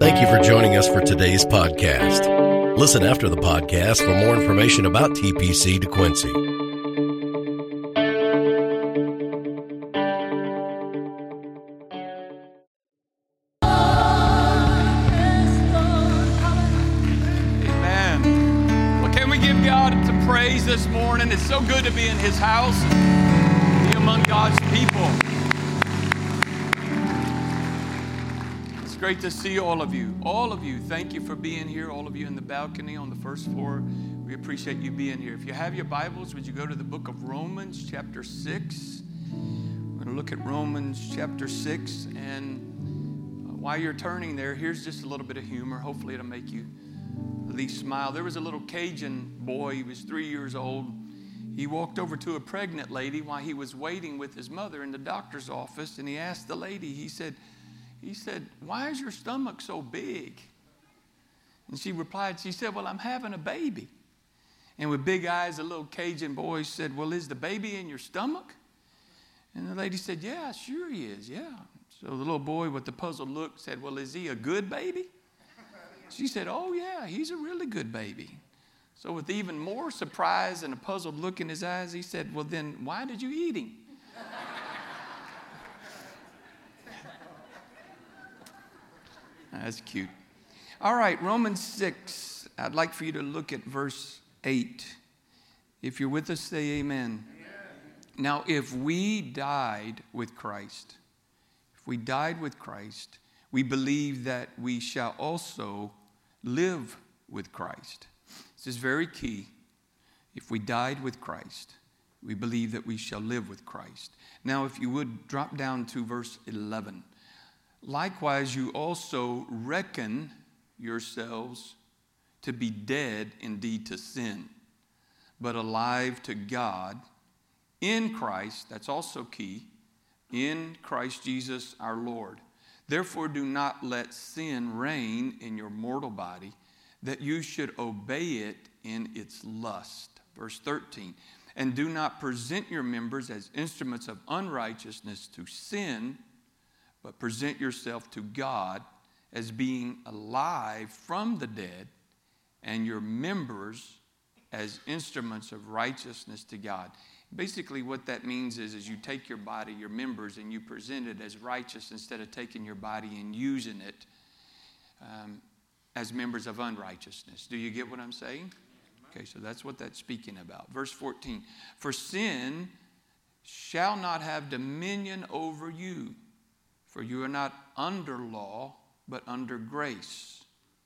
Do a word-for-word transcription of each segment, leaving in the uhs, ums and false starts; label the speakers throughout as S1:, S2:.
S1: Thank you for joining us for today's podcast. Listen after the podcast for more information about T P C DeQuincy.
S2: Amen. Well, can we give God some praise this morning? It's so good to be in His house, be among God's people. It's great to see all of you. All of you, thank you for being here. All of you in the balcony on the first floor, we appreciate you being here. If you have your Bibles, would you go to the book of Romans chapter six? We're going to look at Romans chapter six. And while you're turning there, here's just a little bit of humor. Hopefully it'll make you at least smile. There was a little Cajun boy. He was three years old. He walked over to a pregnant lady while he was waiting with his mother in the doctor's office. And he asked the lady, he said, He said, "Why is your stomach so big?" And she replied, she said, "Well, I'm having a baby." And with big eyes, the little Cajun boy said, "Well, is the baby in your stomach?" And the lady said, "Yeah, sure he is, yeah." So the little boy with the puzzled look said, "Well, is he a good baby?" She said, "Oh, yeah, he's a really good baby." So with even more surprise and a puzzled look in his eyes, he said, "Well, then why did you eat him?" That's cute. All right, Romans six. I'd like for you to look at verse eight. If you're with us, say amen. Amen. Now, if we died with Christ, if we died with Christ, we believe that we shall also live with Christ. This is very key. If we died with Christ, we believe that we shall live with Christ. Now, if you would drop down to verse eleven. Likewise, you also reckon yourselves to be dead indeed to sin, but alive to God in Christ, that's also key, in Christ Jesus our Lord. Therefore, do not let sin reign in your mortal body, that you should obey it in its lust. Verse thirteen, and do not present your members as instruments of unrighteousness to sin, but present yourself to God as being alive from the dead, and your members as instruments of righteousness to God. Basically what that means is, is you take your body, your members, and you present it as righteous instead of taking your body and using it um, as members of unrighteousness. Do you get what I'm saying? Okay, so that's what that's speaking about. Verse fourteen, for sin shall not have dominion over you, for you are not under law, but under grace.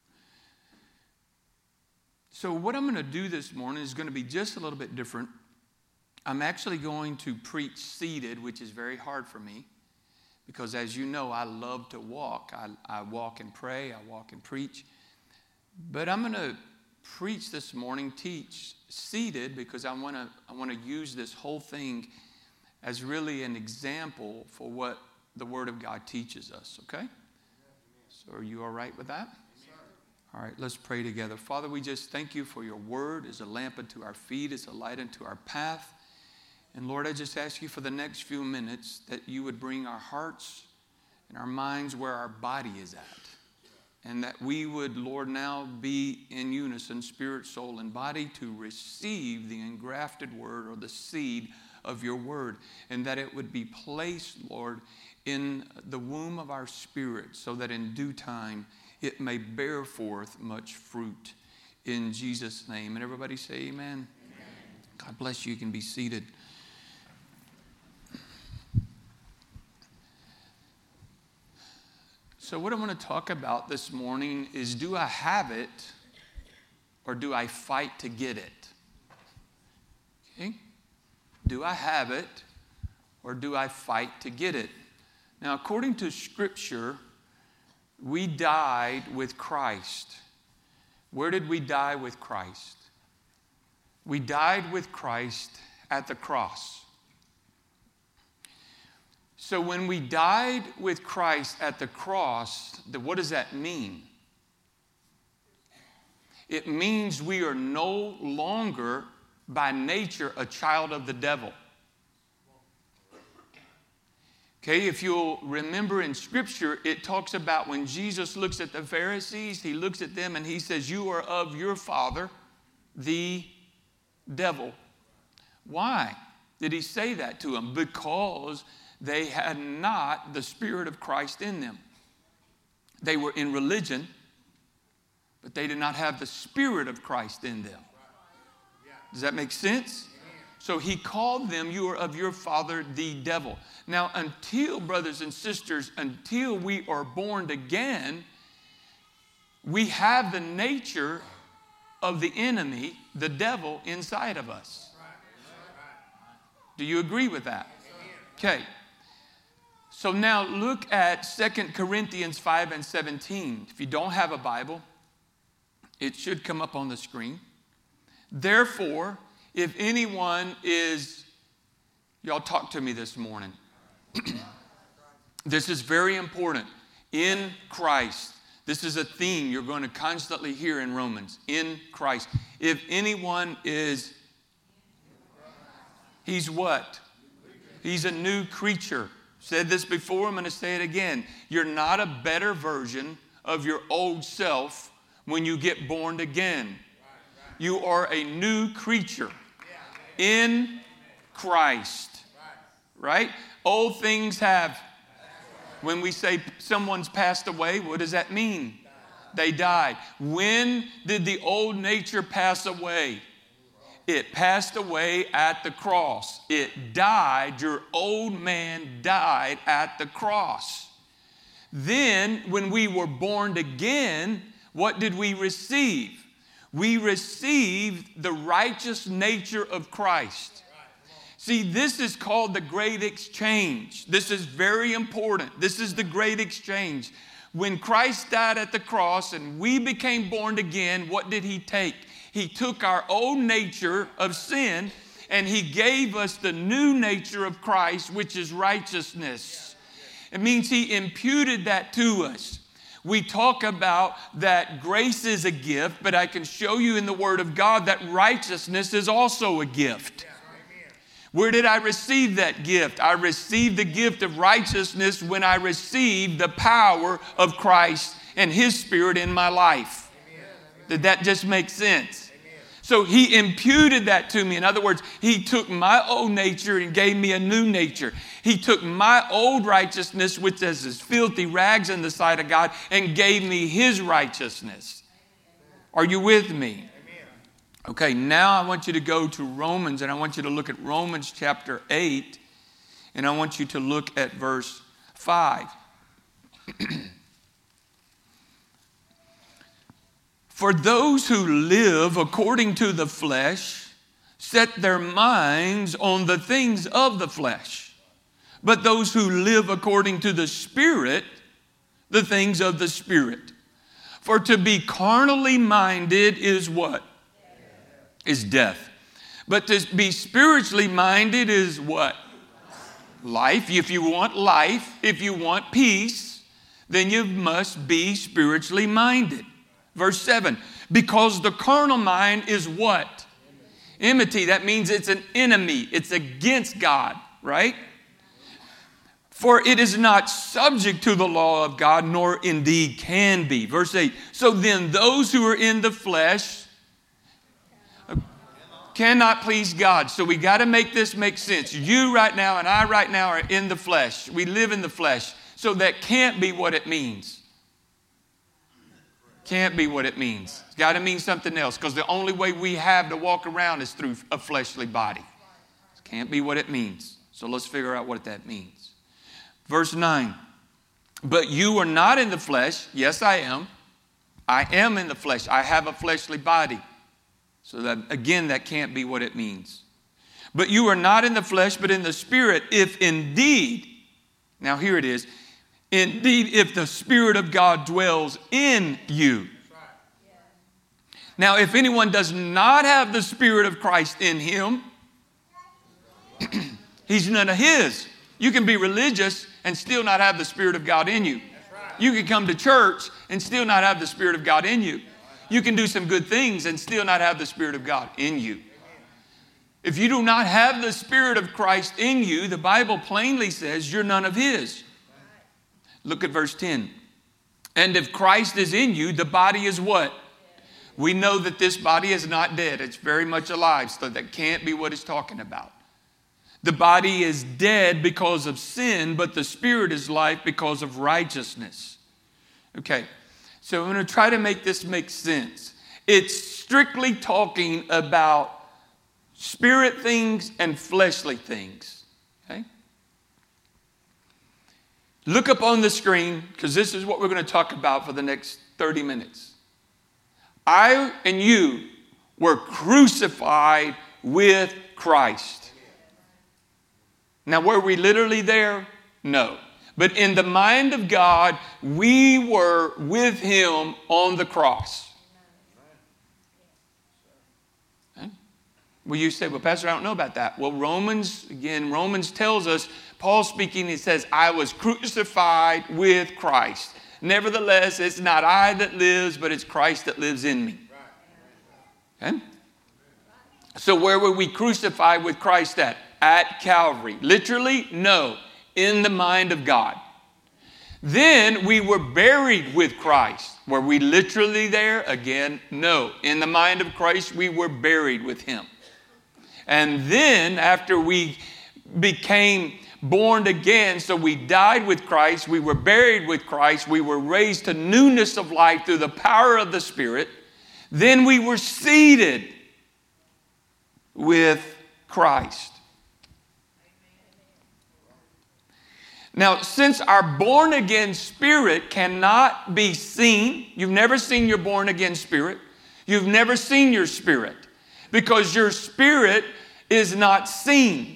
S2: So what I'm going to do this morning is going to be just a little bit different. I'm actually going to preach seated, which is very hard for me, because as you know, I love to walk. I, I walk and pray, I walk and preach. But I'm going to preach this morning, teach seated, because I want to I want to use this whole thing as really an example for what the Word of God teaches us, okay? So are you all right with that? All right, let's pray together. Father, we just thank you for your Word as a lamp unto our feet, as a light unto our path. And Lord, I just ask you for the next few minutes that you would bring our hearts and our minds where our body is at. And that we would, Lord, now be in unison, spirit, soul, and body, to receive the engrafted word or the seed of your word. And that it would be placed, Lord, in the womb of our spirit, so that in due time it may bear forth much fruit. In Jesus' name. And everybody say amen. Amen. God bless you. You can be seated. So what I want to talk about this morning is, do I have it or do I fight to get it? Okay? Do I have it or do I fight to get it? Now, according to Scripture, we died with Christ. Where did we die with Christ? We died with Christ at the cross. So when we died with Christ at the cross, what does that mean? It means we are no longer by nature a child of the devil. Okay, if you'll remember in Scripture, it talks about when Jesus looks at the Pharisees, he looks at them and he says, you are of your father, the devil. Why did he say that to them? Because they had not the Spirit of Christ in them. They were in religion, but they did not have the Spirit of Christ in them. Does that make sense? So he called them, you are of your father, the devil. Now, until, brothers and sisters, until we are born again, we have the nature of the enemy, the devil, inside of us. Do you agree with that? Okay. So now look at Second Corinthians five and seventeen. If you don't have a Bible, it should come up on the screen. Therefore, if anyone is, y'all talk to me this morning. This is very important. In Christ. This is a theme you're going to constantly hear in Romans. In Christ. If anyone is, he's what? He's a new creature. Said this before, I'm going to say it again. You're not a better version of your old self when you get born again. You are a new creature in Christ. Right? Old things have. When we say someone's passed away, what does that mean? They died. When did the old nature pass away? It passed away at the cross. It died. Your old man died at the cross. Then, when we were born again, what did we receive? We received the righteous nature of Christ. See, this is called the great exchange. This is very important. This is the great exchange. When Christ died at the cross and we became born again, what did he take? He took our old nature of sin and he gave us the new nature of Christ, which is righteousness. It means he imputed that to us. We talk about that grace is a gift, but I can show you in the Word of God that righteousness is also a gift. Where did I receive that gift? I received the gift of righteousness when I received the power of Christ and his Spirit in my life. Did that just make sense? So he imputed that to me. In other words, he took my old nature and gave me a new nature. He took my old righteousness, which is as filthy rags in the sight of God, and gave me his righteousness. Are you with me? Okay, now I want you to go to Romans, and I want you to look at Romans chapter eight, and I want you to look at verse five. For those who live according to the flesh set their minds on the things of the flesh. But those who live according to the Spirit, the things of the Spirit. For to be carnally minded is what? Is death. But to be spiritually minded is what? Life. If you want life, if you want peace, then you must be spiritually minded. Verse seven, because the carnal mind is what? Enmity. That means it's an enemy. It's against God, right? For it is not subject to the law of God, nor indeed can be. Verse eight, so then those who are in the flesh cannot please God. So we got to make this make sense. You right now and I right now are in the flesh. We live in the flesh. So that can't be what it means. Can't be what it means. It's got to mean something else, because the only way we have to walk around is through a fleshly body. It can't be what it means. So let's figure out what that means. Verse nine, but you are not in the flesh. Yes, I am. I am in the flesh. I have a fleshly body. So that, again, that can't be what it means. But you are not in the flesh, but in the Spirit, if indeed, now here it is, indeed, if the Spirit of God dwells in you. Now, if anyone does not have the Spirit of Christ in him, he's none of his. You can be religious and still not have the Spirit of God in you. You can come to church and still not have the Spirit of God in you. You can do some good things and still not have the Spirit of God in you. If you do not have the Spirit of Christ in you, the Bible plainly says you're none of His. Look at verse ten. And if Christ is in you, the body is what? We know that this body is not dead. It's very much alive, so that can't be what it's talking about. The body is dead because of sin, but the Spirit is life because of righteousness. Okay, so I'm going to try to make this make sense. It's strictly talking about spirit things and fleshly things. Okay? Look up on the screen, because this is what we're going to talk about for the next thirty minutes. I and you were crucified with Christ. Now, were we literally there? No. But in the mind of God, we were with Him on the cross. Well, you say, well, Pastor, I don't know about that. Well, Romans, again, Romans tells us, Paul speaking, he says, I was crucified with Christ. Nevertheless, it's not I that lives, but it's Christ that lives in me. Okay? So where were we crucified with Christ at? At Calvary. Literally? No. In the mind of God. Then we were buried with Christ. Were we literally there? Again, no. In the mind of Christ, we were buried with Him. And then after we became born again, so we died with Christ, we were buried with Christ, we were raised to newness of life through the power of the Spirit, then we were seated with Christ. Now, since our born again spirit cannot be seen, you've never seen your born again spirit, you've never seen your spirit, because your spirit is not seen.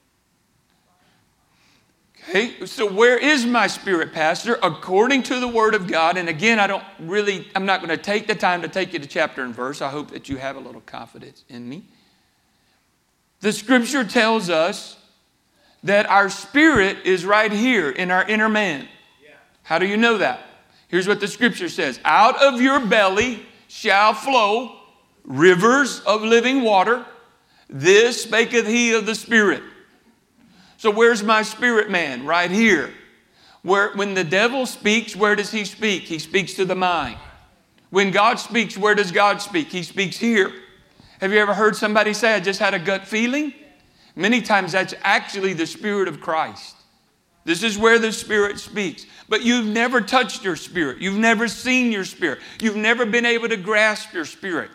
S2: Okay, so where is my spirit, Pastor? According to the Word of God, and again, I don't really, I'm not going to take the time to take you to chapter and verse. I hope that you have a little confidence in me. The Scripture tells us that our spirit is right here in our inner man. How do you know that? Here's what the Scripture says. Out of your belly shall flow rivers of living water. This spaketh he of the Spirit. So where's my spirit man? Right here. Where, when the devil speaks, where does he speak? He speaks to the mind. When God speaks, where does God speak? He speaks here. Have you ever heard somebody say, I just had a gut feeling? Many times that's actually the Spirit of Christ. This is where the Spirit speaks. But you've never touched your spirit. You've never seen your spirit. You've never been able to grasp your spirit.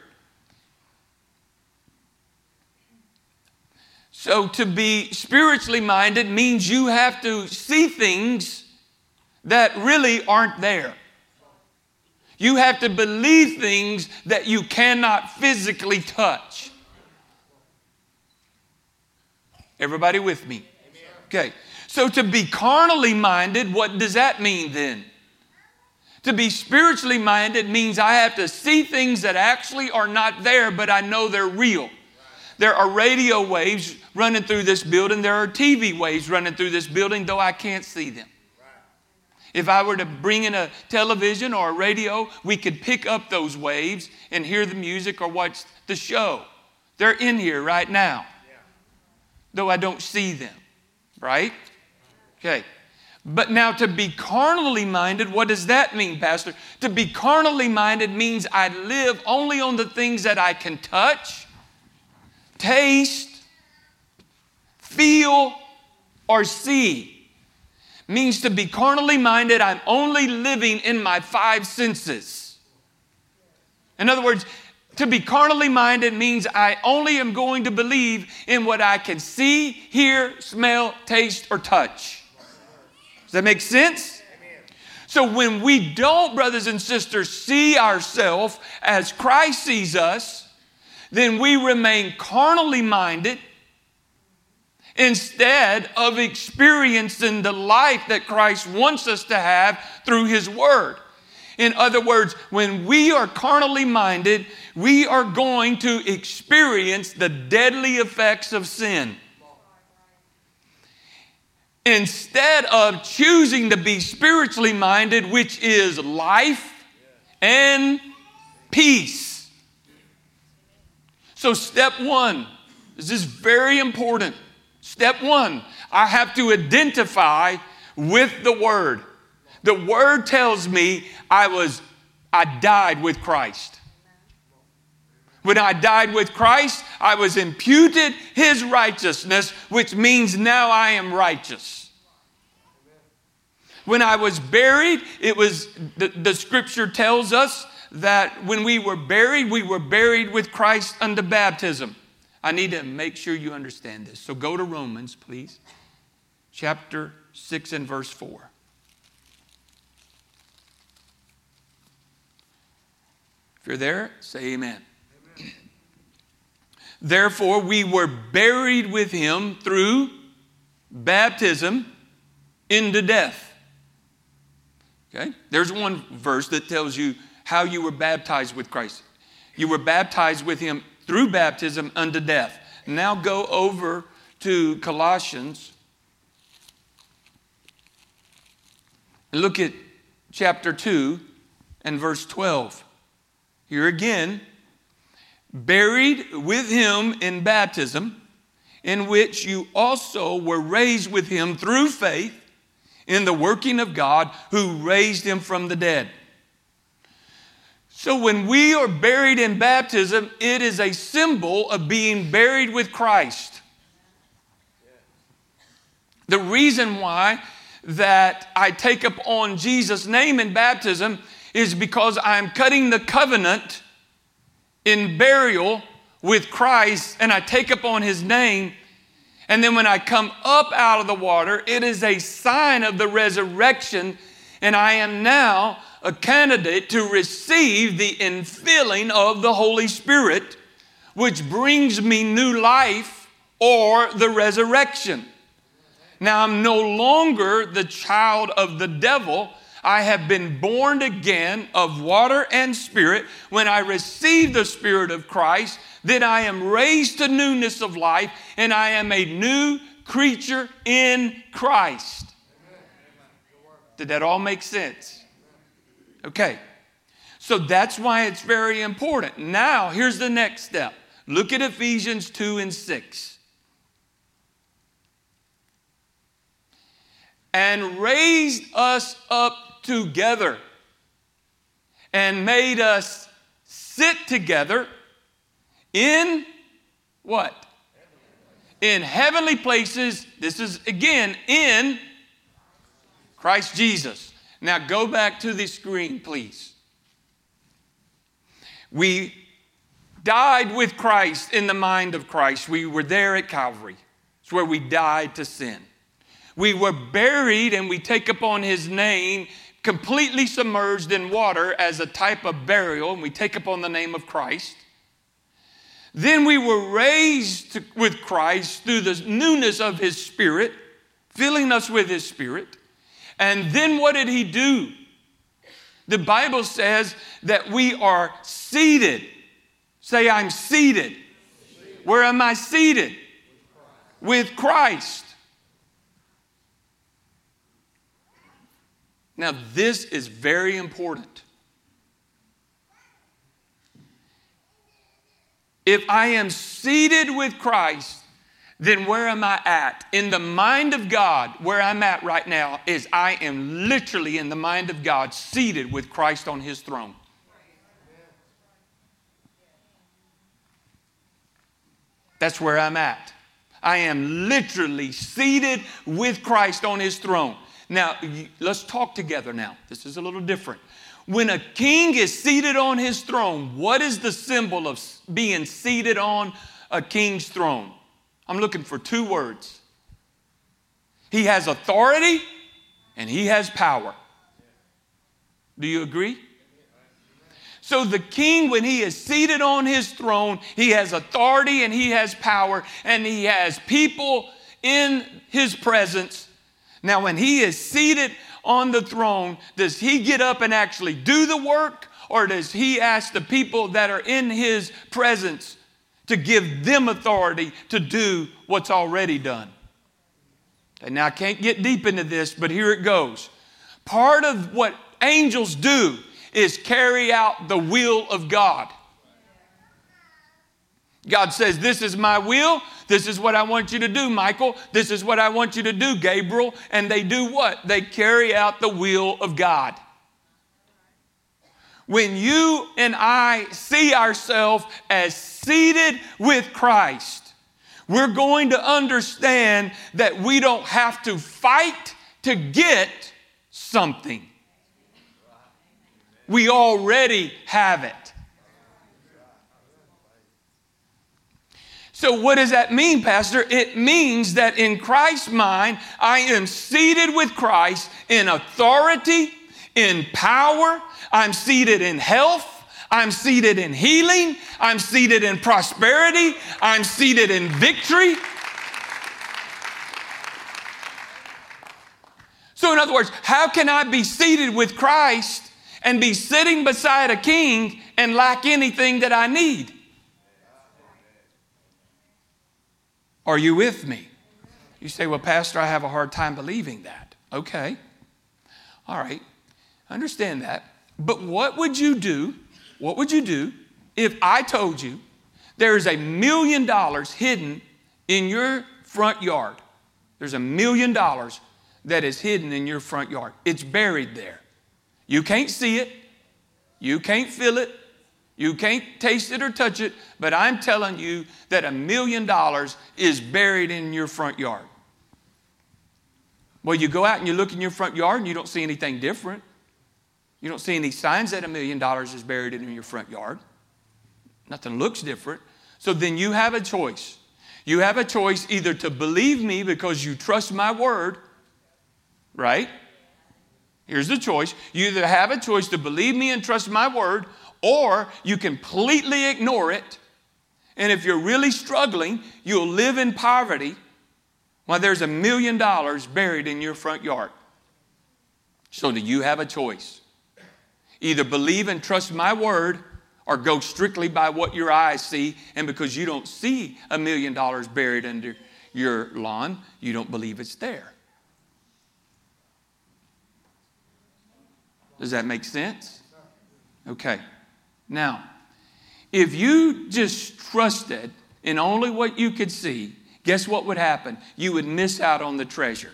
S2: So to be spiritually minded means you have to see things that really aren't there. You have to believe things that you cannot physically touch. Everybody with me? Okay. So to be carnally minded, what does that mean then? To be spiritually minded means I have to see things that actually are not there, but I know they're real. There are radio waves running through this building. There are T V waves running through this building, though I can't see them. If I were to bring in a television or a radio, we could pick up those waves and hear the music or watch the show. They're in here right now, though I don't see them, right? Okay. But now to be carnally minded, what does that mean, Pastor? To be carnally minded means I live only on the things that I can touch, taste, feel, or see. Means to be carnally minded, I'm only living in my five senses. In other words, to be carnally minded means I only am going to believe in what I can see, hear, smell, taste, or touch. Does that make sense? So when we don't, brothers and sisters, see ourselves as Christ sees us, then we remain carnally minded instead of experiencing the life that Christ wants us to have through His Word. In other words, when we are carnally minded, we are going to experience the deadly effects of sin. Instead of choosing to be spiritually minded, which is life and peace. So step one, This is very important. Step one, I have to identify with the Word. The Word tells me I was, I died with Christ. When I died with Christ, I was imputed His righteousness, which means now I am righteous. When I was buried, it was, the, the scripture tells us that when we were buried, we were buried with Christ unto baptism. I need to make sure you understand this. So go to Romans, please. Chapter six and verse four. If you're there, say amen. Amen. Therefore, we were buried with Him through baptism into death. Okay? There's one verse that tells you how you were baptized with Christ. You were baptized with Him through baptism unto death. Now go over to Colossians. Look at chapter two and verse twelve. Here again, buried with Him in baptism, in which you also were raised with Him through faith in the working of God who raised Him from the dead. So when we are buried in baptism, it is a symbol of being buried with Christ. The reason why that I take up on Jesus' name in baptism is because I'm cutting the covenant in burial with Christ, and I take up on His name. And then when I come up out of the water, it is a sign of the resurrection, and I am now a candidate to receive the infilling of the Holy Spirit, which brings me new life or the resurrection. Now I'm no longer the child of the devil. I have been born again of water and spirit. When I receive the Spirit of Christ, then I am raised to newness of life, and I am a new creature in Christ. Did that all make sense? Okay. So that's why it's very important. Now, here's the next step. Look at Ephesians two and six. And raised us up together and made us sit together in what? In heavenly places. This is again in Christ Jesus. Now go back to the screen, please. We died with Christ in the mind of Christ. We were there at Calvary. It's where we died to sin. We were buried, and we take upon His name, completely submerged in water as a type of burial, and we take upon the name of Christ. Then we were raised to, with Christ through the newness of His Spirit, filling us with His Spirit. And then what did He do? The Bible says that we are seated. Say, I'm seated. Seated. Where am I seated? With Christ. With Christ. Now, this is very important. If I am seated with Christ, then where am I at? In the mind of God, where I'm at right now is I am literally in the mind of God, seated with Christ on His throne. That's where I'm at. I am literally seated with Christ on His throne. Now, let's talk together now. This is a little different. When a king is seated on his throne, what is the symbol of being seated on a king's throne? I'm looking for two words. He has authority and he has power. Do you agree? So the king, when he is seated on his throne, he has authority and he has power, and he has people in his presence. Now, when he is seated on the throne, does he get up and actually do the work, or does he ask the people that are in his presence to give them authority to do what's already done? And now I can't get deep into this, but here it goes. Part of what angels do is carry out the will of God. God says, this is my will. This is what I want you to do, Michael. This is what I want you to do, Gabriel. And they do what? They carry out the will of God. When you and I see ourselves as seated with Christ, we're going to understand that we don't have to fight to get something. We already have it. So what does that mean, Pastor? It means that in Christ's mind, I am seated with Christ in authority, in power. I'm seated in health. I'm seated in healing. I'm seated in prosperity. I'm seated in victory. So in other words, how can I be seated with Christ and be sitting beside a king and lack anything that I need? Are you with me? You say, well, Pastor, I have a hard time believing that. Okay. All right. Understand that. But what would you do? What would you do if I told you there's a million dollars hidden in your front yard? There's a million dollars that is hidden in your front yard. It's buried there. You can't see it. You can't feel it. You can't taste it or touch it, but I'm telling you that a million dollars is buried in your front yard. Well, you go out and you look in your front yard and you don't see anything different. You don't see any signs that a million dollars is buried in your front yard. Nothing looks different. So then you have a choice. You have a choice either to believe me because you trust my word, right? Here's the choice. You either have a choice to believe me and trust my word, or you completely ignore it. And if you're really struggling, you'll live in poverty while there's a million dollars buried in your front yard. So do you have a choice? Either believe and trust my word or go strictly by what your eyes see. And because you don't see a million dollars buried under your lawn, you don't believe it's there. Does that make sense? Okay. Now, if you just trusted in only what you could see, guess what would happen? You would miss out on the treasure.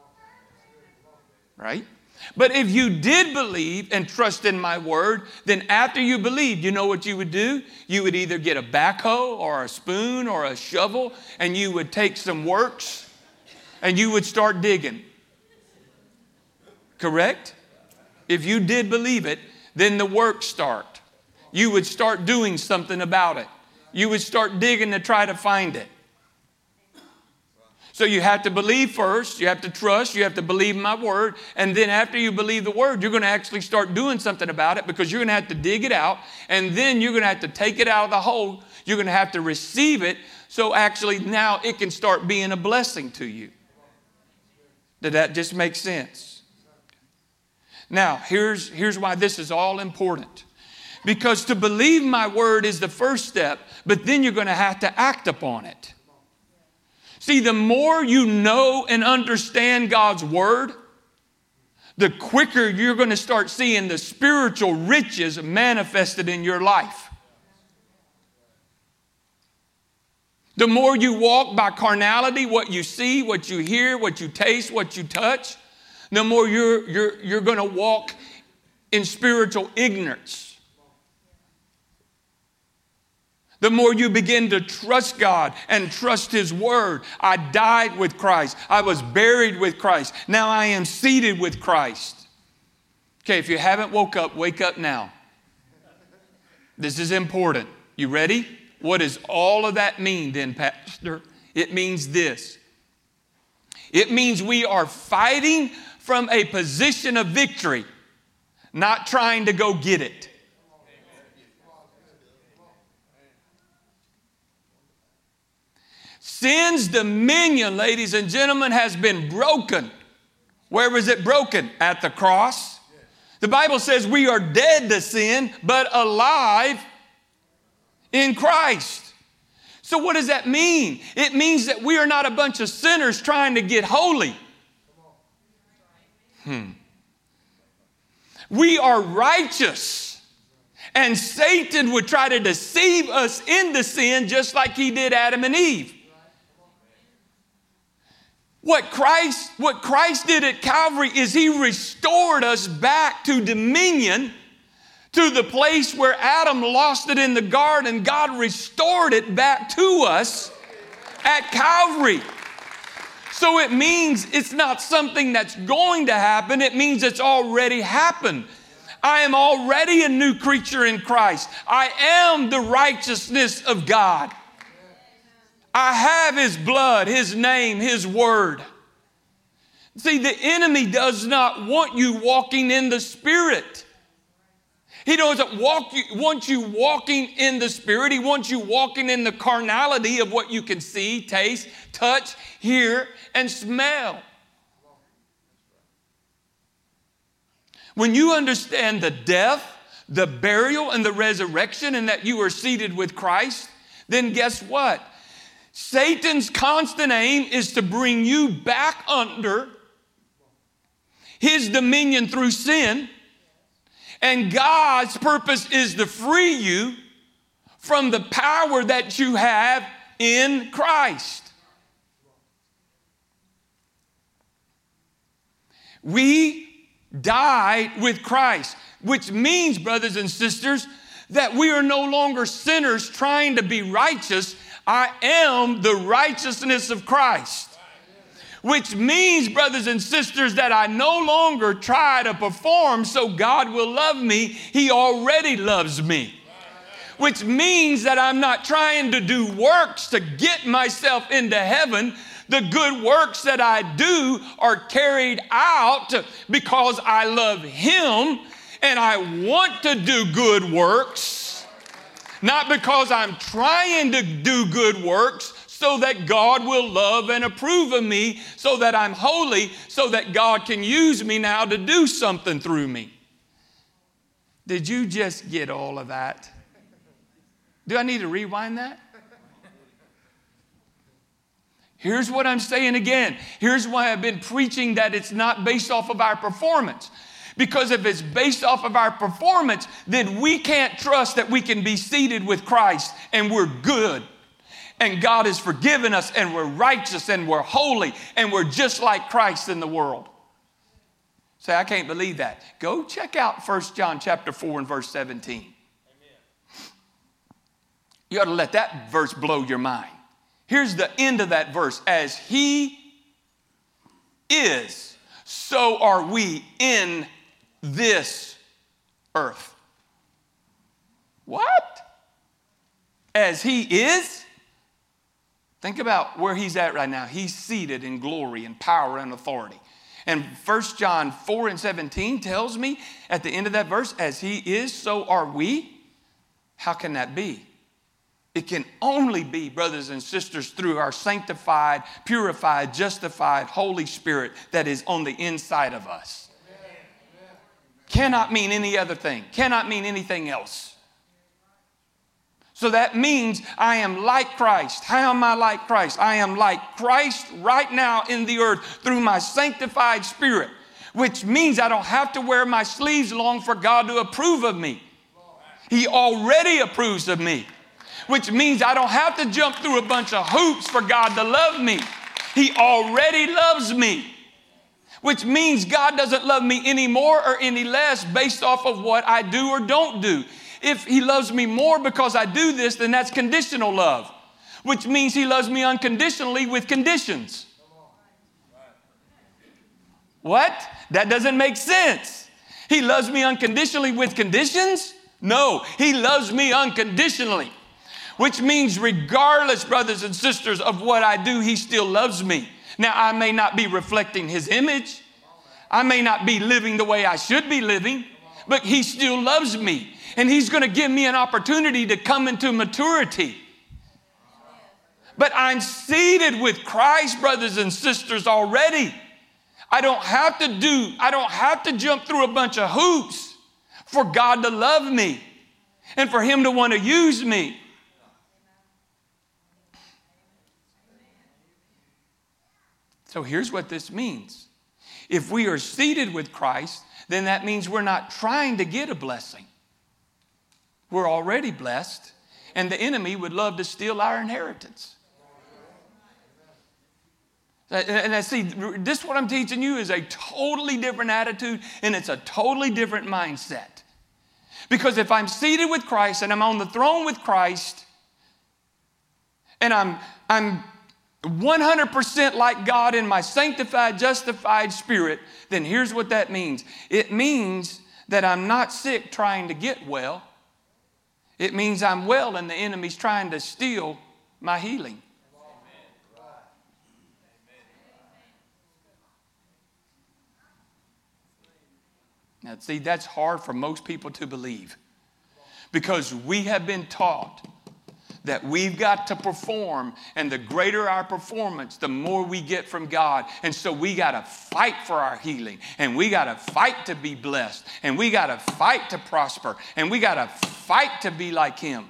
S2: Right? But if you did believe and trust in my word, then after you believed, you know what you would do? You would either get a backhoe or a spoon or a shovel, and you would take some works and you would start digging. Correct? If you did believe it, then the work start. You would start doing something about it. You would start digging to try to find it. So you have to believe first, you have to trust, you have to believe my word, and then after you believe the word, you're going to actually start doing something about it because you're going to have to dig it out, and then you're going to have to take it out of the hole. You're going to have to receive it, so actually now it can start being a blessing to you. Did that just make sense? Now, here's, here's why this is all important. Because to believe my word is the first step, but then you're going to have to act upon it. See, the more you know and understand God's word, the quicker you're going to start seeing the spiritual riches manifested in your life. The more you walk by carnality, what you see, what you hear, what you taste, what you touch, the more you're, you're, you're going to walk in spiritual ignorance. The more you begin to trust God and trust His word. I died with Christ. I was buried with Christ. Now I am seated with Christ. Okay, if you haven't woke up, wake up now. This is important. You ready? What does all of that mean then, Pastor? It means this. It means we are fighting from a position of victory, not trying to go get it. Sin's dominion, ladies and gentlemen, has been broken. Where was it broken? At the cross. The Bible says we are dead to sin, but alive in Christ. So what does that mean? It means that we are not a bunch of sinners trying to get holy. Hmm. We are righteous. And Satan would try to deceive us into sin just like he did Adam and Eve. What Christ, what Christ did at Calvary is he restored us back to dominion, to the place where Adam lost it in the garden. God restored it back to us at Calvary. So it means it's not something that's going to happen. It means it's already happened. I am already a new creature in Christ. I am the righteousness of God. I have His blood, His name, His word. See, the enemy does not want you walking in the Spirit. He doesn't walk you, want you walking in the Spirit. He wants you walking in the carnality of what you can see, taste, touch, hear, and smell. When you understand the death, the burial, and the resurrection, and that you are seated with Christ, then guess what? Satan's constant aim is to bring you back under his dominion through sin, and God's purpose is to free you from the power that you have in Christ. We died with Christ, which means, brothers and sisters, that we are no longer sinners trying to be righteous. I am the righteousness of Christ. Which means, brothers and sisters, that I no longer try to perform so God will love me. He already loves me. Which means that I'm not trying to do works to get myself into heaven. The good works that I do are carried out because I love Him and I want to do good works, not because I'm trying to do good works so that God will love and approve of me, so that I'm holy, so that God can use me now to do something through me. Did you just get all of that? Do I need to rewind that? Here's what I'm saying again. Here's why I've been preaching that it's not based off of our performance. Because if it's based off of our performance, then we can't trust that we can be seated with Christ and we're good. And God has forgiven us and we're righteous and we're holy and we're just like Christ in the world. Say, I can't believe that. Go check out First John chapter four and verse seventeen. Amen. You ought to let that verse blow your mind. Here's the end of that verse. As He is, so are we in this earth. What? As He is? Think about where He's at right now. He's seated in glory and power and authority. And First John four and seventeen tells me at the end of that verse, as He is, so are we. How can that be? It can only be, brothers and sisters, through our sanctified, purified, justified Holy Spirit that is on the inside of us. Amen. Cannot mean any other thing. Cannot mean anything else. So that means I am like Christ. How am I like Christ? I am like Christ right now in the earth through my sanctified spirit, which means I don't have to wear my sleeves long for God to approve of me. He already approves of me. Which means I don't have to jump through a bunch of hoops for God to love me. He already loves me. Which means God doesn't love me any more or any less based off of what I do or don't do. If He loves me more because I do this, then that's conditional love. Which means He loves me unconditionally with conditions. What? That doesn't make sense. He loves me unconditionally with conditions? No, He loves me unconditionally. Which means regardless, brothers and sisters, of what I do, He still loves me. Now, I may not be reflecting His image. I may not be living the way I should be living, but He still loves me. And He's going to give me an opportunity to come into maturity. But I'm seated with Christ, brothers and sisters, already. I don't have to do, I don't have to jump through a bunch of hoops for God to love me and for Him to want to use me. So here's what this means. If we are seated with Christ, then that means we're not trying to get a blessing. We're already blessed, and the enemy would love to steal our inheritance. And I see, this what I'm teaching you is a totally different attitude, and it's a totally different mindset. Because if I'm seated with Christ and I'm on the throne with Christ, and I'm, I'm one hundred percent like God in my sanctified, justified spirit, then here's what that means. It means that I'm not sick trying to get well. It means I'm well and the enemy's trying to steal my healing. Now, see, that's hard for most people to believe because we have been taught that we've got to perform, and the greater our performance, the more we get from God. And so we got to fight for our healing, and we got to fight to be blessed, and we got to fight to prosper, and we got to fight to be like Him.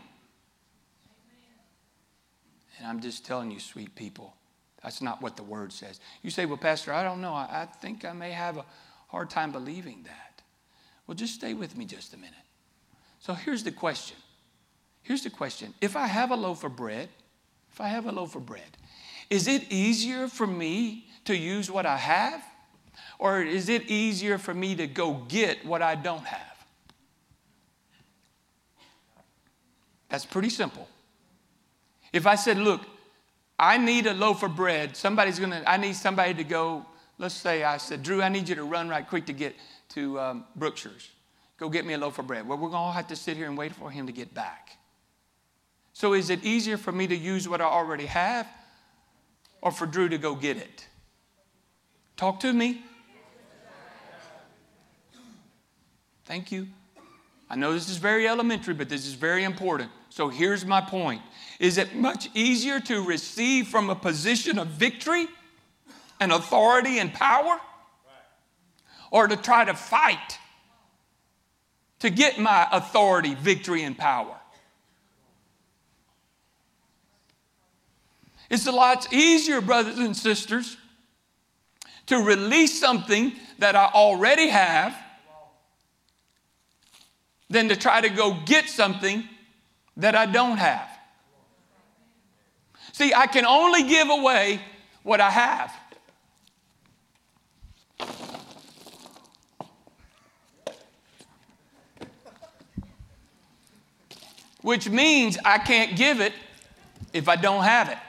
S2: And I'm just telling you, sweet people, that's not what the Word says. You say, well, Pastor, I don't know. I, I think I may have a hard time believing that. Well, just stay with me just a minute. So here's the question. Here's the question. If I have a loaf of bread, if I have a loaf of bread, is it easier for me to use what I have? Or is it easier for me to go get what I don't have? That's pretty simple. If I said, look, I need a loaf of bread, somebody's going to, I need somebody to go, let's say I said, Drew, I need you to run right quick to get to um, Brookshire's. Go get me a loaf of bread. Well, we're going to have to sit here and wait for him to get back. So is it easier for me to use what I already have or for Drew to go get it? Talk to me. Thank you. I know this is very elementary, but this is very important. So here's my point. Is it much easier to receive from a position of victory and authority and power? Or to try to fight to get my authority, victory, and power? It's a lot easier, brothers and sisters, to release something that I already have than to try to go get something that I don't have. See, I can only give away what I have. Which means I can't give it if I don't have it.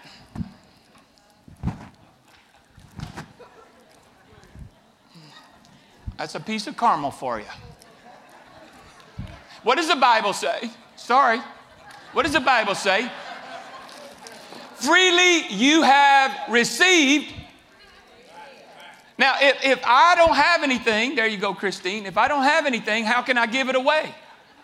S2: That's a piece of caramel for you. What does the Bible say? Sorry. What does the Bible say? Freely you have received. Now, if, if I don't have anything, there you go, Christine. If I don't have anything, how can I give it away?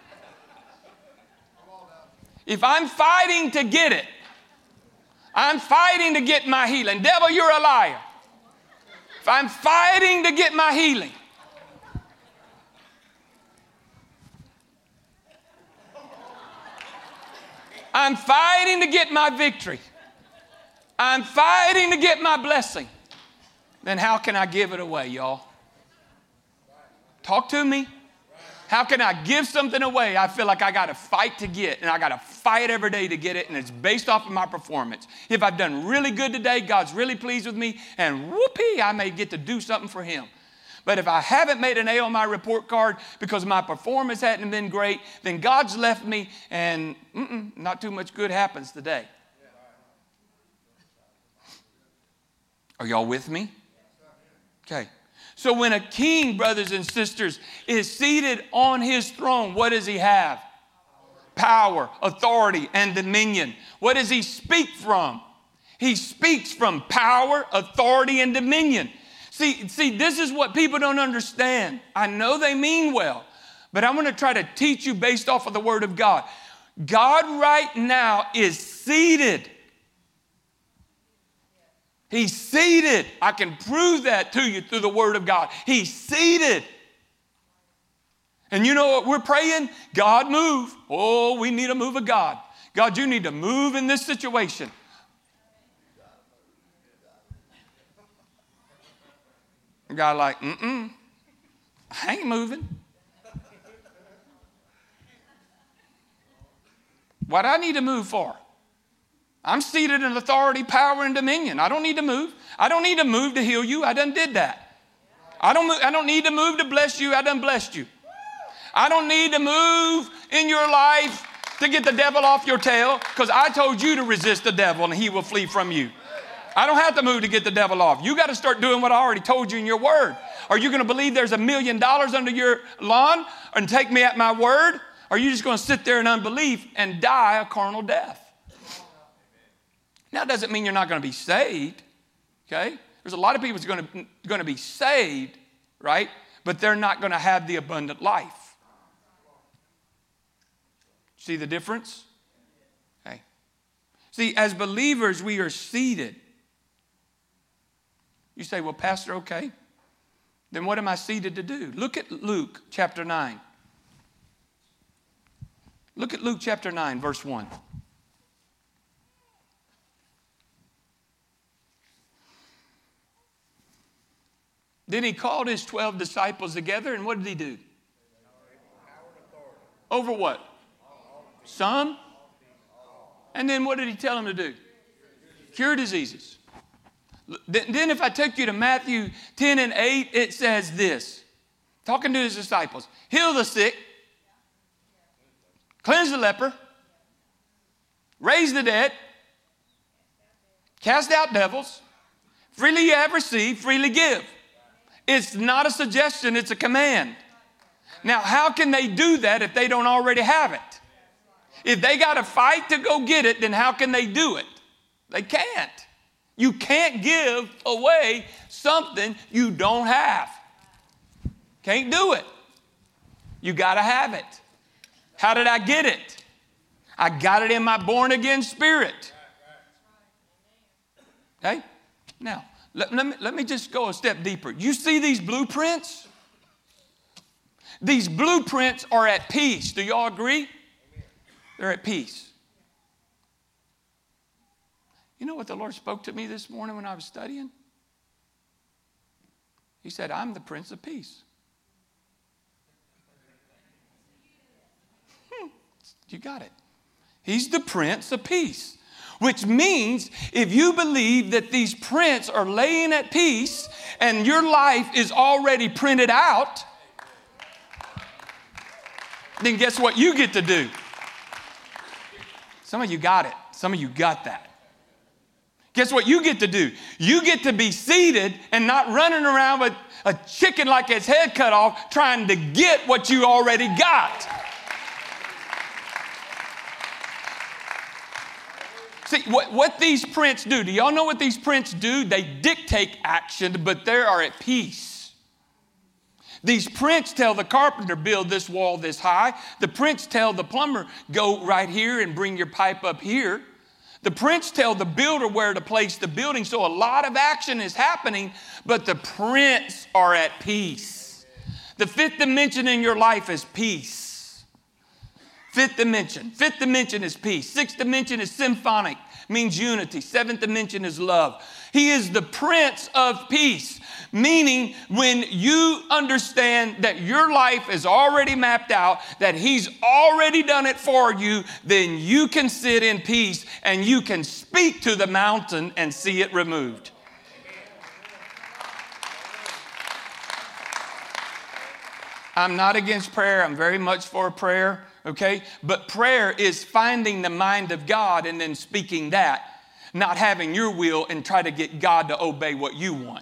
S2: If I'm fighting to get it, I'm fighting to get my healing. Devil, you're a liar. If I'm fighting to get my healing, I'm fighting to get my victory, I'm fighting to get my blessing, then how can I give it away, y'all? Talk to me. How can I give something away I feel like I got to fight to get, and I got to fight every day to get it, and it's based off of my performance? If I've done really good today, God's really pleased with me, and whoopee, I may get to do something for Him. But if I haven't made an A on my report card because my performance hadn't been great, then God's left me, and mm-mm, not too much good happens today. Are y'all with me? Okay. So when a king, brothers and sisters, is seated on his throne, what does he have? Power, authority, and dominion. What does he speak from? He speaks from power, authority, and dominion. See, see, this is what people don't understand. I know they mean well, but I'm going to try to teach you based off of the Word of God. God right now is seated. He's seated. I can prove that to you through the Word of God. He's seated. And you know what we're praying? God, move. Oh, we need a move of God. God, you need to move in this situation. And God like, mm-mm, I ain't moving. What do I need to move for? I'm seated in authority, power, and dominion. I don't need to move. I don't need to move to heal you. I done did that. I don't, move, I don't need to move to bless you. I done blessed you. I don't need to move in your life to get the devil off your tail, because I told you to resist the devil and he will flee from you. I don't have to move to get the devil off. You got to start doing what I already told you in your word. Are you going to believe there's a million dollars under your lawn and take me at my word? Or are you just going to sit there in unbelief and die a carnal death? Now, it doesn't mean you're not going to be saved, okay? There's a lot of people who's going to, going to be saved, right? But they're not going to have the abundant life. See the difference? Okay. See, as believers, we are seated. You say, well, Pastor, okay. Then what am I seated to do? Look at Luke chapter nine. Look at Luke chapter nine, verse one. Then he called his twelve disciples together, and what did he do? Over what? Some. And then what did he tell them to do? Cure diseases. Then if I take you to Matthew ten and eight, it says this. Talking to his disciples. Heal the sick. Cleanse the leper. Raise the dead. Cast out devils. Freely you have received, freely give. It's not a suggestion, it's a command. Now, how can they do that if they don't already have it? If they got to fight to go get it, then how can they do it? They can't. You can't give away something you don't have. Can't do it. You got to have it. How did I get it? I got it in my born again spirit. Okay? Now, let, let, me, let me just go a step deeper. You see these blueprints? These blueprints are at peace. Do y'all agree? They're at peace. You know what the Lord spoke to me this morning when I was studying? He said, I'm the Prince of Peace. Hmm, you got it. He's the Prince of Peace. Which means if you believe that these prints are laying at peace and your life is already printed out, then guess what you get to do? Some of you got it. Some of you got that. Guess what you get to do? You get to be seated and not running around with a chicken like its head cut off trying to get what you already got. See, what, what these prints do, do y'all know what these prints do? They dictate action, but they are at peace. These prints tell the carpenter, build this wall this high. The prints tell the plumber, go right here and bring your pipe up here. The prints tell the builder where to place the building. So a lot of action is happening, but the prints are at peace. The fifth dimension in your life is peace. Fifth dimension. Fifth dimension is peace. Sixth dimension is symphonic, means unity. Seventh dimension is love. He is the Prince of Peace, meaning when you understand that your life is already mapped out, that He's already done it for you, then you can sit in peace and you can speak to the mountain and see it removed. I'm not against prayer. I'm very much for prayer, okay? But prayer is finding the mind of God and then speaking that, not having your will and try to get God to obey what you want.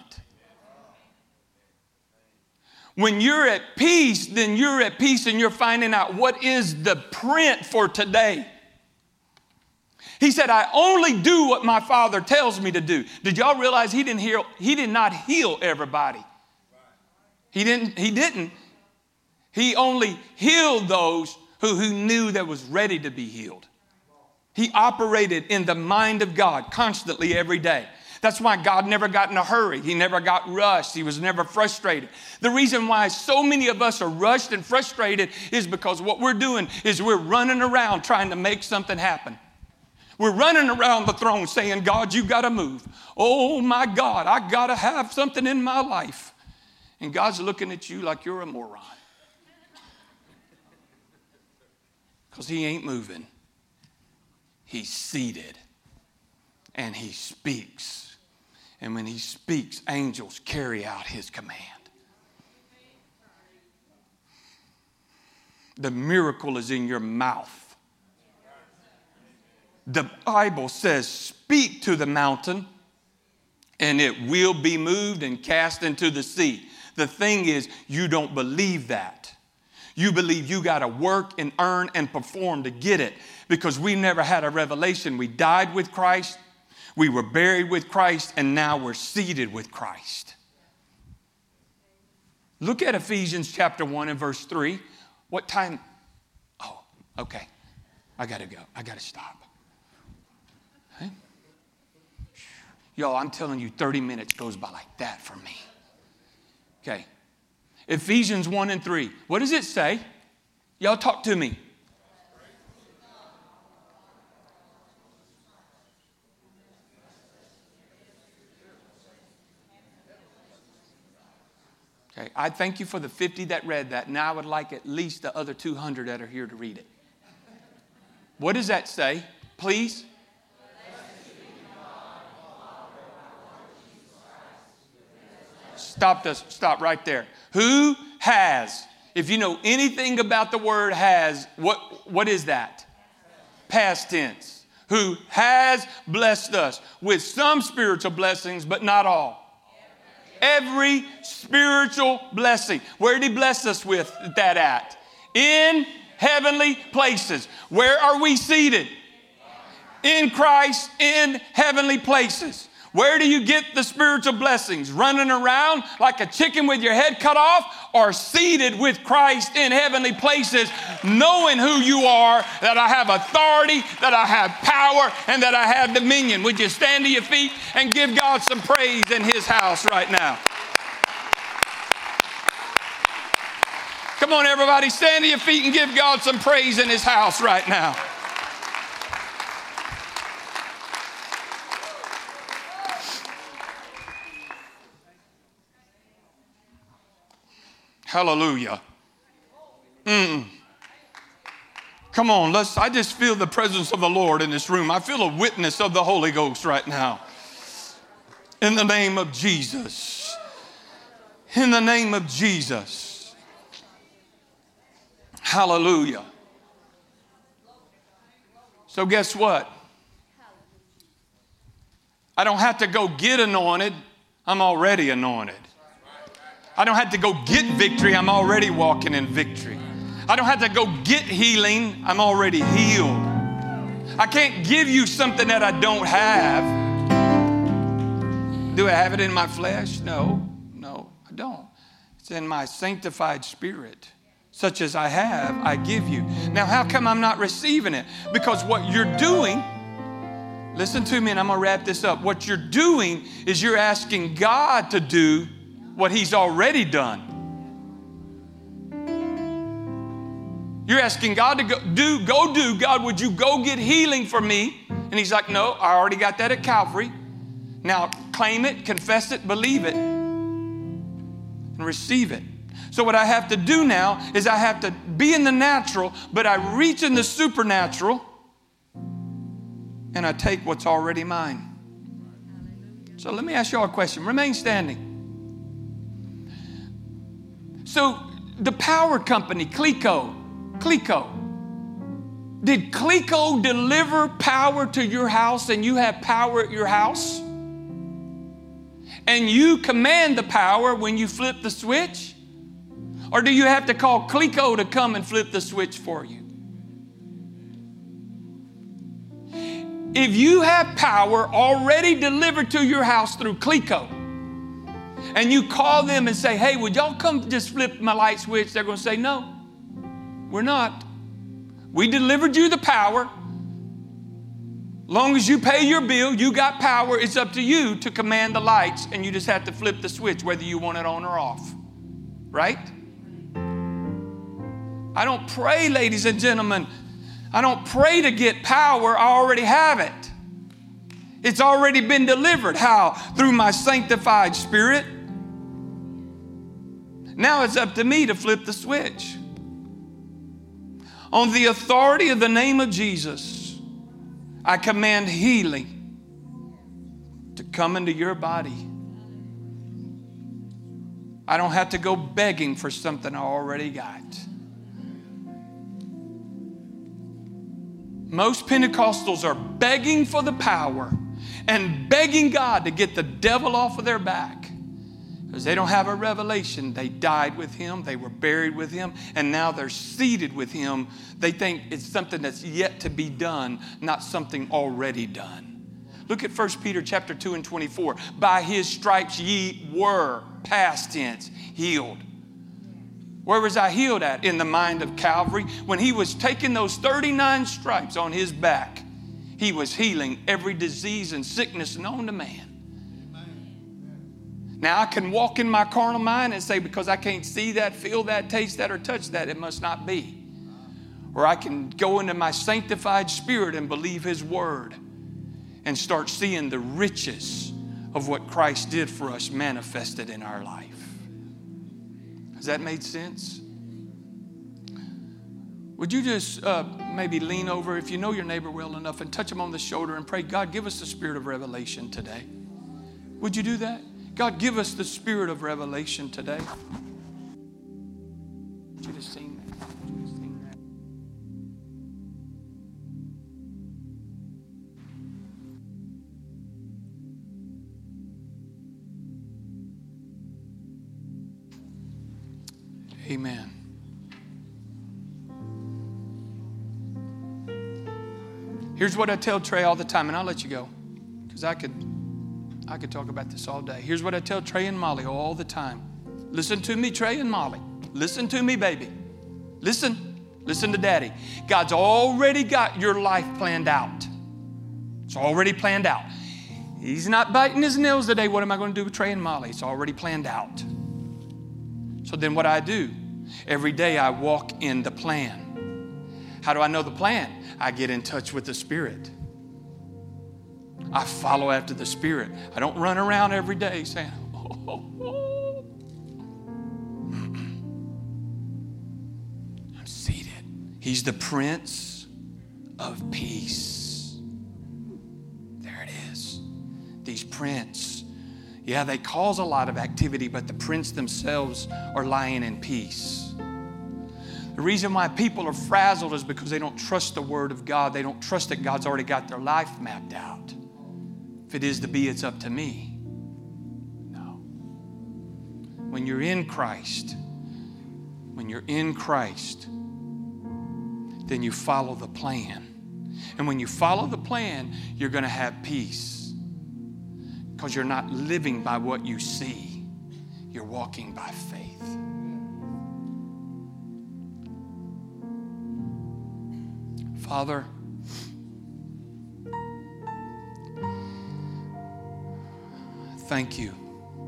S2: When you're at peace, then you're at peace and you're finding out what is the print for today. He said, I only do what my Father tells me to do. Did y'all realize he didn't heal, he did not heal everybody? He didn't, he didn't. He only healed those who, who knew that was ready to be healed. He operated in the mind of God constantly every day. That's why God never got in a hurry. He never got rushed. He was never frustrated. The reason why so many of us are rushed and frustrated is because what we're doing is we're running around trying to make something happen. We're running around the throne saying, God, you got to move. Oh, my God, I got to have something in my life. And God's looking at you like you're a moron. Because He ain't moving. He's seated and he speaks. And when he speaks, angels carry out his command. The miracle is in your mouth. The Bible says, speak to the mountain and it will be moved and cast into the sea. The thing is, you don't believe that. You believe you got to work and earn and perform to get it, because we never had a revelation. We died with Christ, we were buried with Christ, and now we're seated with Christ. Look at Ephesians chapter one and verse three. What time? Oh, okay. I got to go. I got to stop. Okay? Y'all, I'm telling you, thirty minutes goes by like that for me. Okay. Ephesians one and three. What does it say? Y'all talk to me. Okay, I thank you for the fifty that read that. Now I would like at least the other two hundred that are here to read it. What does that say? Please. Stop this, stop right there. Who has, if you know anything about the word has, what, what is that? Past tense. Who has blessed us with some spiritual blessings, but not all. Every spiritual blessing. Where did he bless us with that at? In heavenly places. Where are we seated? In Christ, in heavenly places. Where do you get the spiritual blessings? Running around like a chicken with your head cut off, or seated with Christ in heavenly places, knowing who you are, that I have authority, that I have power, and that I have dominion? Would you stand to your feet and give God some praise in his house right now? Come on, everybody, stand to your feet and give God some praise in his house right now. Hallelujah. Mm. Come on, let's, I just feel the presence of the Lord in this room. I feel a witness of the Holy Ghost right now. In the name of Jesus. In the name of Jesus. Hallelujah. So guess what? I don't have to go get anointed. I'm already anointed. I don't have to go get victory. I'm already walking in victory. I don't have to go get healing. I'm already healed. I can't give you something that I don't have. Do I have it in my flesh? No, no, I don't. It's in my sanctified spirit. Such as I have, I give you. Now, how come I'm not receiving it? Because what you're doing, listen to me and I'm going to wrap this up. What you're doing is you're asking God to do what he's already done. You're asking God to go do, go do, God, would you go get healing for me? And he's like, no, I already got that at Calvary. Now claim it, confess it, believe it, and receive it. So what I have to do now is I have to be in the natural, but I reach in the supernatural and I take what's already mine. So let me ask you all a question. Remain standing. So the power company, Cleco, Cleco, did Cleco deliver power to your house and you have power at your house? And you command the power when you flip the switch? Or do you have to call Cleco to come and flip the switch for you? If you have power already delivered to your house through Cleco, and you call them and say, hey, would y'all come just flip my light switch? They're going to say, no, we're not. We delivered you the power. Long as you pay your bill, you got power. It's up to you to command the lights, and you just have to flip the switch whether you want it on or off. Right? I don't pray, ladies and gentlemen. I don't pray to get power. I already have it. It's already been delivered. How? Through my sanctified spirit. Now it's up to me to flip the switch. On the authority of the name of Jesus, I command healing to come into your body. I don't have to go begging for something I already got. Most Pentecostals are begging for the power and begging God to get the devil off of their back because they don't have a revelation. They died with him, they were buried with him, and now they're seated with him. They think it's something that's yet to be done, not something already done. Look at First Peter chapter two and twenty-four. By his stripes ye were, past tense, healed. Where was I healed at? In the mind of Calvary. When he was taking those thirty-nine stripes on his back, he was healing every disease and sickness known to man. Now I can walk in my carnal mind and say, because I can't see that, feel that, taste that, or touch that, it must not be. Or I can go into my sanctified spirit and believe his word and start seeing the riches of what Christ did for us manifested in our life. Has that made sense? Would you just uh, maybe lean over, if you know your neighbor well enough, and touch him on the shoulder and pray, God, give us the spirit of revelation today. Would you do that? God, give us the spirit of revelation today. Would you just sing that? Would you just sing that? Amen. Here's what I tell Trey all the time, and I'll let you go, because I could, I could talk about this all day. Here's what I tell Trey and Molly all the time. Listen to me, Trey and Molly. Listen to me, baby. Listen. Listen to Daddy. God's already got your life planned out. It's already planned out. He's not biting his nails today. What am I going to do with Trey and Molly? It's already planned out. So then what I do, every day I walk in the plan. How do I know the plan? I get in touch with the Spirit. I follow after the Spirit. I don't run around every day saying, oh, oh, oh. I'm seated. He's the Prince of Peace. There it is. These prince. Yeah, they cause a lot of activity, but the prince themselves are lying in peace. The reason why people are frazzled is because they don't trust the Word of God. They don't trust that God's already got their life mapped out. If it is to be, it's up to me. No. When you're in Christ, when you're in Christ, then you follow the plan. And when you follow the plan, you're going to have peace. Because you're not living by what you see. You're walking by faith. Father, thank you.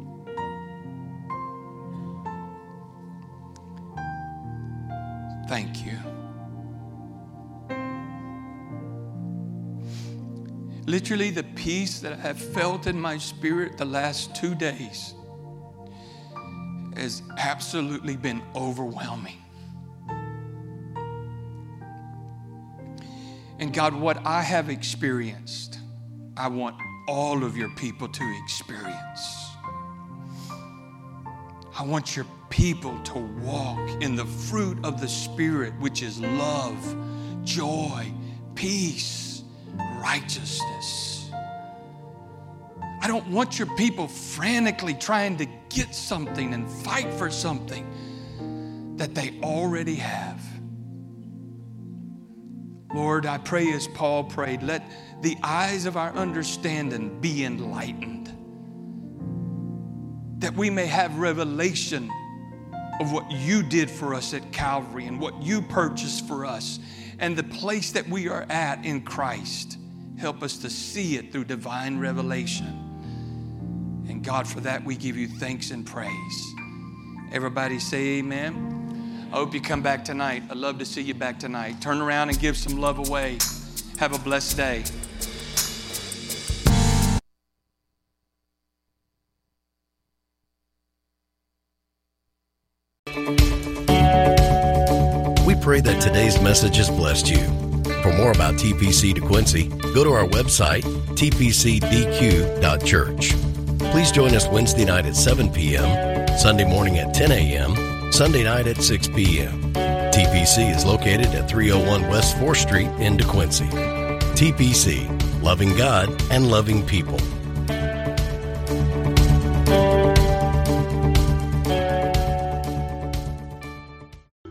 S2: Thank you. Literally, the peace that I have felt in my spirit the last two days has absolutely been overwhelming. And God, what I have experienced, I want all of your people to experience. I want your people to walk in the fruit of the Spirit, which is love, joy, peace, righteousness. I don't want your people frantically trying to get something and fight for something that they already have. Lord, I pray as Paul prayed, let the eyes of our understanding be enlightened, that we may have revelation of what you did for us at Calvary and what you purchased for us and the place that we are at in Christ. Help us to see it through divine revelation. And God, for that we give you thanks and praise. Everybody say amen. I hope you come back tonight. I'd love to see you back tonight. Turn around and give some love away. Have a blessed day.
S1: We pray that today's message has blessed you. For more about T P C DeQuincy, go to our website, t p c d q dot church. Please join us Wednesday night at seven p.m., Sunday morning at ten a.m., Sunday night at six p.m. T P C is located at three oh one West fourth Street in DeQuincy. T P C, loving God and loving people.